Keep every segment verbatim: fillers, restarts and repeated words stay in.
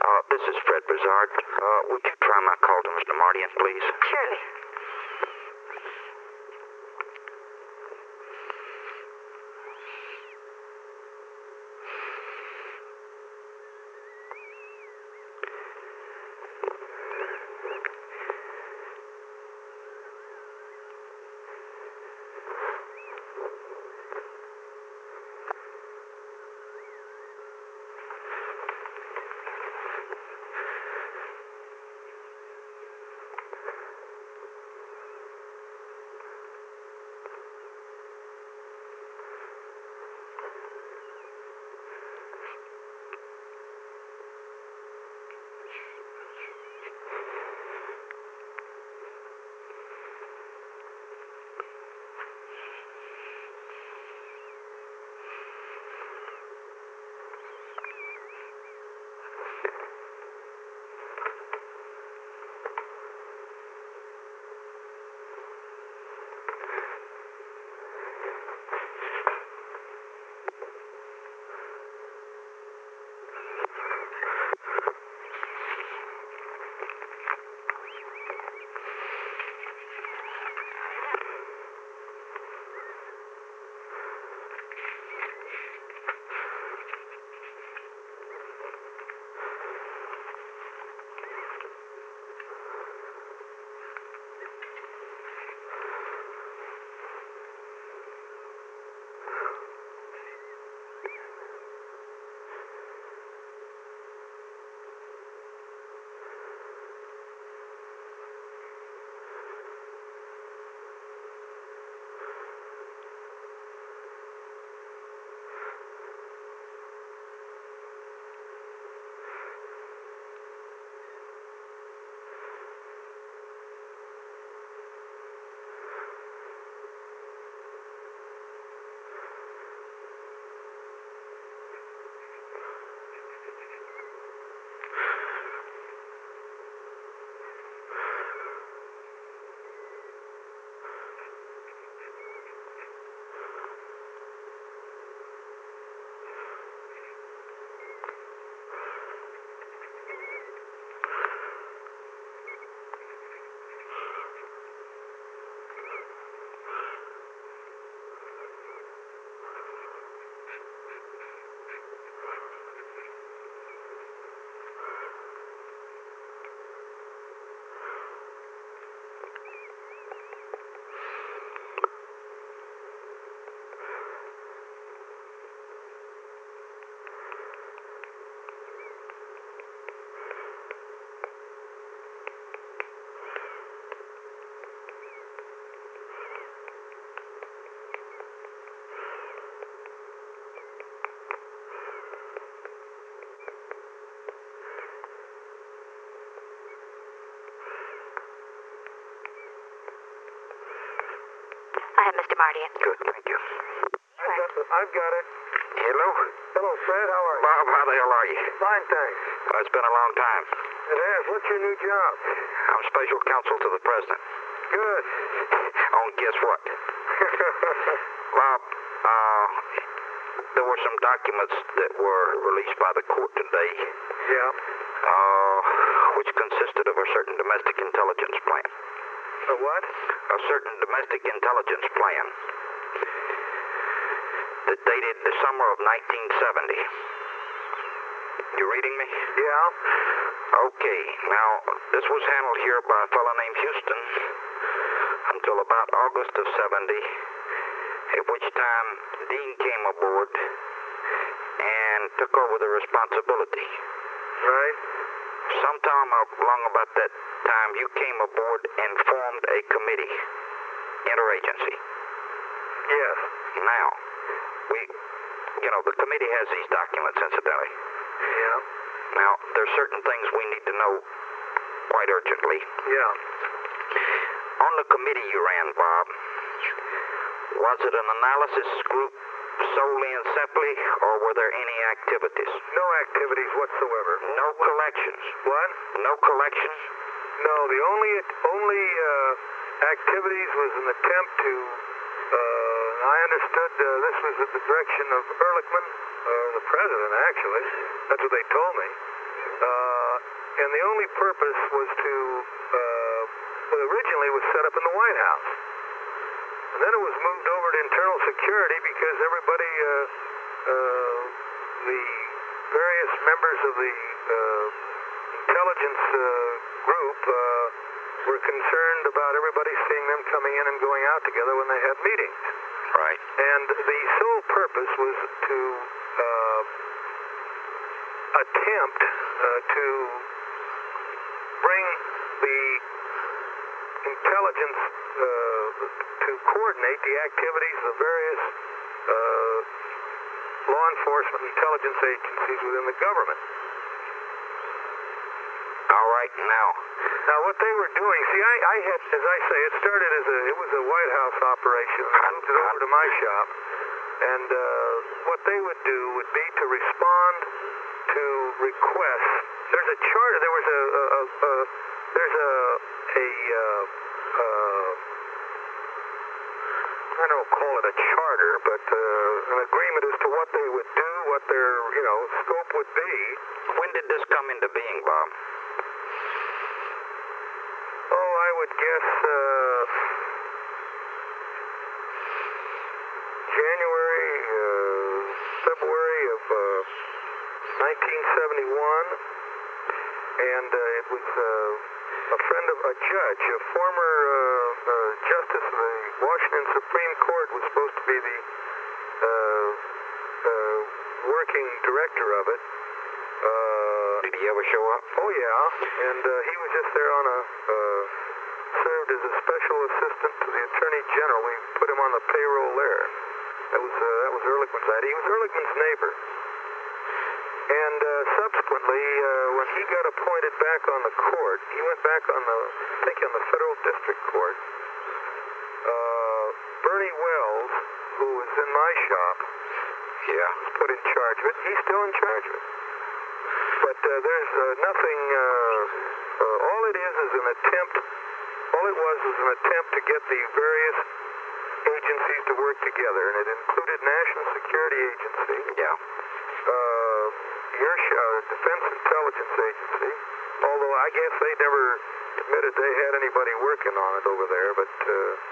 Uh, this is Fred Brizard. Uh, would you try my call to Mister Mardian, please? Surely. I have Mister Mardian. Good, thank you. I've got, I've got it. Hello? Hello, Fred. How are you? Bob, how the hell are you? Fine, thanks. Well, it's been a long time. It has. What's your new job? I'm special counsel to the president. Good. Oh, and guess what? Bob, uh, there were some documents that were released by the court today. Yeah. Uh, which consisted of a certain domestic intelligence plan. A what? A certain domestic intelligence plan that dated the summer of nineteen seventy. You reading me? Yeah. Okay, now, this was handled here by a fellow named Houston until about August of seventy, at which time Dean came aboard and took over the responsibility. Right. Sometime along about that time, you came aboard and formed a committee, interagency. Yes. Now, we, you know, the committee has these documents, incidentally. Yeah. Now, there's certain things we need to know quite urgently. Yeah. On the committee you ran, Bob, was it an analysis group solely and simply, or were there any activities? No activities whatsoever. No collections? What? No collections? No, the only only uh, activities was an attempt to, uh, I understood uh, this was at the direction of Ehrlichman, uh, the president, actually. That's what they told me. Uh, and the only purpose was to, uh, well, originally it was set up in the White House. And then it was moved over to internal security because everybody, uh, uh, the various members of the uh, intelligence uh, group uh, were concerned about everybody seeing them coming in and going out together when they had meetings. Right. And the sole purpose was to uh, attempt uh, to bring the intelligence uh, to coordinate the activities of various uh, law enforcement intelligence agencies within the government. All right, now. Now, what they were doing, see, I, I had, as I say, it started as a, it was a White House operation. I moved it over to my shop. And uh, what they would do would be to respond to requests. There's a charter, there was a, a, a, a there's a, a, uh, uh, I don't call it a charter, but uh, an agreement as to what they would do, what their, you know, scope would be. When did this come into being, Bob? Oh, I would guess uh, January, uh, February of uh, nineteen seventy-one, and uh, it was uh, a friend of a judge, a former uh, uh, justice of the Washington Supreme Court, was supposed to be the uh, uh, working director of it. Uh, Did he ever show up? Oh, yeah, and uh, he was just there on a, uh, served as a special assistant to the Attorney General. We put him on the payroll there. That was, uh, that was Ehrlichman's idea. He was Ehrlichman's neighbor. And uh, subsequently, uh, when he got appointed back on the court, he went back on the, I think on the federal district court, uh, Bernie Wells, who was in my shop, Yeah. was put in charge of it. He's still in charge of it. But uh, there's uh, nothing, uh, uh, all it is is an attempt, all it was was an attempt to get the various agencies to work together, and it included National Security Agency, Yeah. uh, your uh, Defense Intelligence Agency, although I guess they never admitted they had anybody working on it over there, but uh,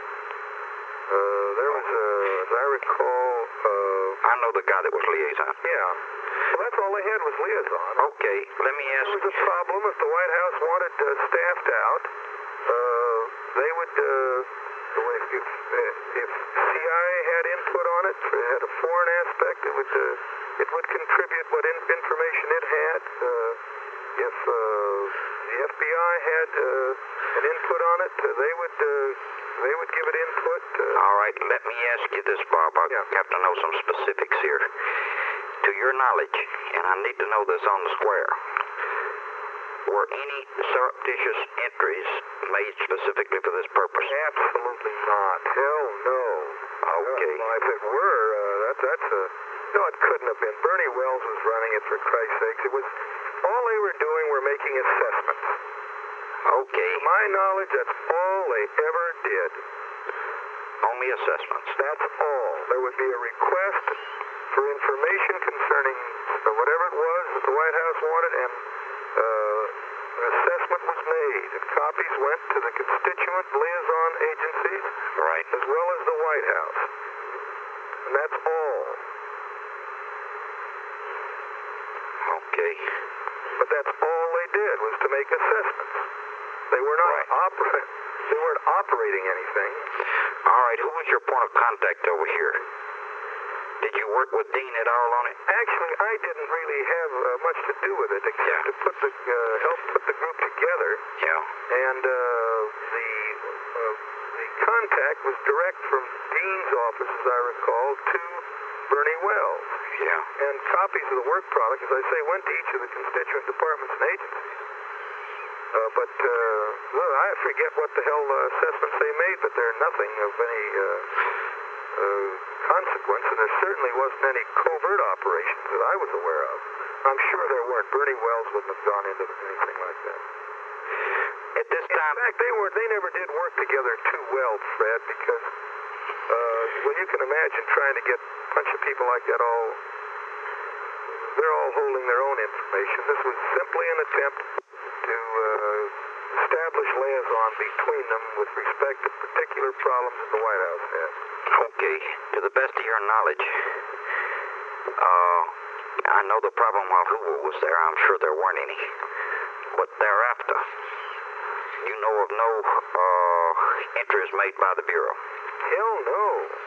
uh, there was, uh, as I recall, uh, I know the guy that was liaison. yeah. Well, that's all they had was liaison. Okay, let me ask There was a problem if the White House wanted uh, staffed out. Uh, they would, uh, if, if, if C I A had input on it, if it had a foreign aspect, it would, uh, it would contribute what in, information it had. Uh, if uh, the F B I had uh, an input on it, uh, they would, uh, they would give it input. Uh, All right, let me ask you this, Bob. I Yeah. have to know some specifics here. To your knowledge, and I need to know this on the square, were any surreptitious entries made specifically for this purpose? Absolutely not. Hell no. Okay. Well, if it were, uh, that's that's a no. It couldn't have been. Bernie Wells was running it, for Christ's sakes. It was all they were doing were making assessments. Okay. To my knowledge, that's all they ever did. Only assessments. That's all. There would be a request for information concerning uh, whatever it was that the White House wanted, and uh, an assessment was made, and copies went to the constituent liaison agencies, Right. as well as the White House. And that's all. Okay. But that's all they did, was to make assessments. They were not Right. opera- they weren't operating anything. All right, who was your point of contact over here? Did you work with Dean at all on it? Actually, I didn't really have uh, much to do with it, except Yeah. to put the uh, help put the group together. Yeah. And uh, the uh, the contact was direct from Dean's office, as I recall, to Bernie Wells. Yeah. And copies of the work product, as I say, went to each of the constituent departments and agencies. Uh, but uh, well, I forget what the hell uh, assessments they made, but they're nothing of any uh, uh, consequence, and there certainly wasn't any covert operations that I was aware of. I'm sure there weren't. Bernie Wells wouldn't have gone into anything like that. At this In time, fact, they were they never did work together too well, Fred, because uh, well, you can imagine trying to get a bunch of people like that all they're all holding their own information. This was simply an attempt to uh, establish liaison between them with respect to particular problems that the White House has. Okay, to the best of your knowledge, uh, I know the problem while Hoover was there. I'm sure there weren't any. But thereafter, you know of no uh, entries made by the Bureau? Hell no.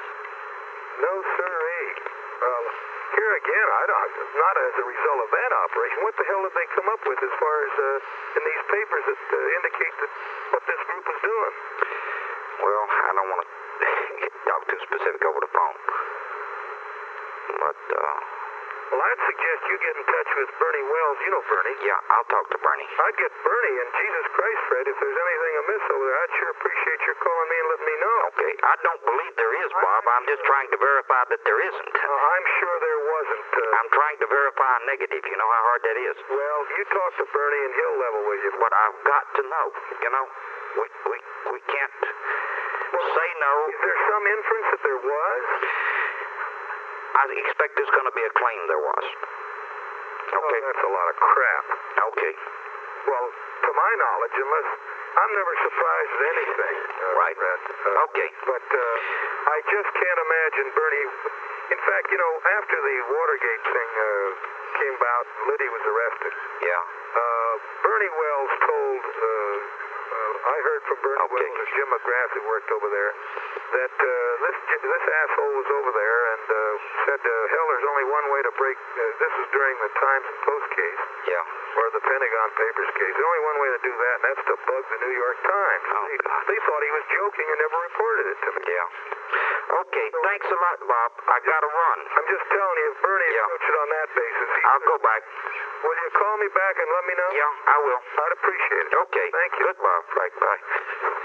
No, sirree. Well, here again, I don't, not as a result of that operation. What the hell did they come up with as far as uh, in these papers that uh, indicate that what this group is doing? Well, I don't want to talk too specific over the phone. But, uh... well, I'd suggest you get in touch with Bernie Wells. You know Bernie. Yeah, I'll talk to Bernie. I'd get Bernie, and Jesus Christ, Fred, if there's anything amiss over there, I'd sure appreciate your calling me and letting me know. Okay, I don't believe there is, Bob. I'm just trying to verify that there isn't. Uh, I'm sure there wasn't. Uh, I'm trying to verify a negative. You know how hard that is? Well, you talk to Bernie, and he'll level with you. But I've got to know. You know, we, we, we can't well, say no. Is there some inference that there was? I expect there's going to be a claim there was. Okay. Oh, that's a lot of crap. Okay. Well, to my knowledge, unless I'm never surprised at anything. Uh, right. Fred. Uh, okay. But uh, I just can't imagine Bernie. In fact, you know, after the Watergate thing uh, came about, Liddy was arrested. Yeah. Uh, Bernie Wells told. Uh, Uh, I heard from Bernie okay. Wells and Jim McGrath, who worked over there, that uh, this this asshole was over there and uh, said, uh, hell, there's only one way to break. Uh, this was during the Times and Post case, yeah, or the Pentagon Papers case. There's only one way to do that, and that's to bug the New York Times. Oh, they, God. they thought he was joking and never reported it to me. Yeah. Okay, so, thanks a lot, Bob. I gotta run. I'm just telling you, if Bernie yeah. approached it on that basis, I'll go back. Will you call me back and let me know? Yeah, I will. I'd appreciate it. Okay. Thank you. Good, Bob. Right, bye.